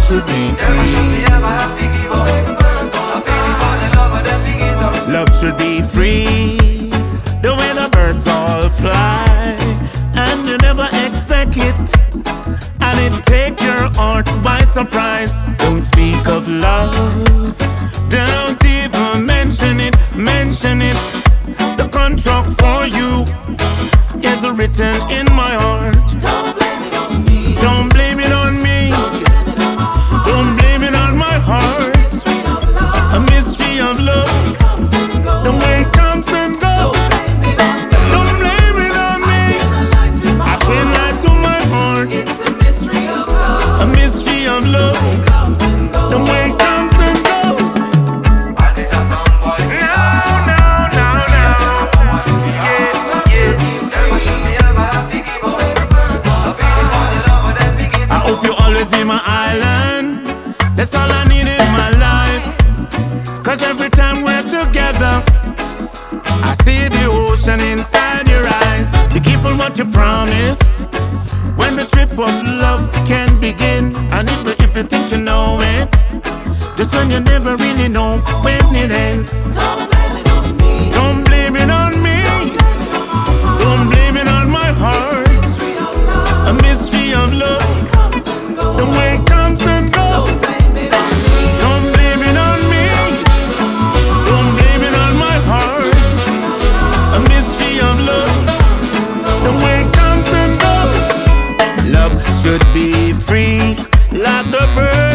should be free. Love should be free. The way the birds all fly, and you never expect it, and it take your heart by surprise. Don't speak of love, don't even mention it, mention it. The contract for you is written in my heart. Don't blame it on me. Don't blame it on me. Don't blame it on my heart. A mystery of love. The way it comes and goes. Don't blame it on me. I can't lie to my heart. It's a mystery of love. A mystery of love. The way it comes and goes. I hope you always be my island. That's all I need in my life. 'Cause every time we're together, I see the ocean inside your eyes. Be careful what you promise when the trip of love can begin. And if you think you know it, just when you never really know when it ends. Don't blame it on me. Don't blame it on me. Don't blame it on my heart. A mystery of love. The way it comes and goes. Don't blame it on me. Don't blame it on my heart. A mystery of love. The way it comes and goes. Love should be free like the bird.